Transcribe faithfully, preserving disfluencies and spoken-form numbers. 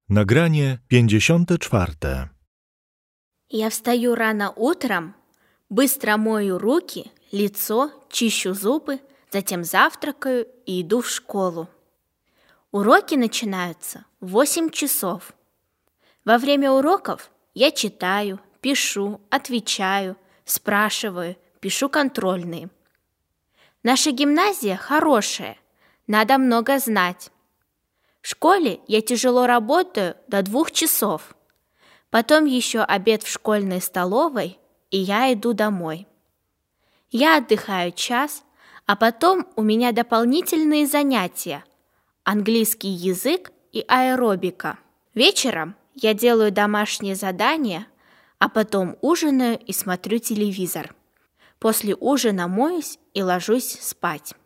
Nagranie pięćdziesiąte czwarte. Я встаю рано утром, быстро мою руки, лицо, чищу зубы, затем завтракаю и иду в школу. Уроки начинаются в восемь часов. Во время уроков я читаю, пишу, отвечаю, спрашиваю, пишу контрольные. Наша гимназия хорошая, надо много знать. В школе я тяжело работаю до двух часов. Потом еще обед в школьной столовой, и я иду домой. Я отдыхаю час, а потом у меня дополнительные занятия – английский язык и аэробика. Вечером я делаю домашние задания, а потом ужинаю и смотрю телевизор. После ужина моюсь и ложусь спать.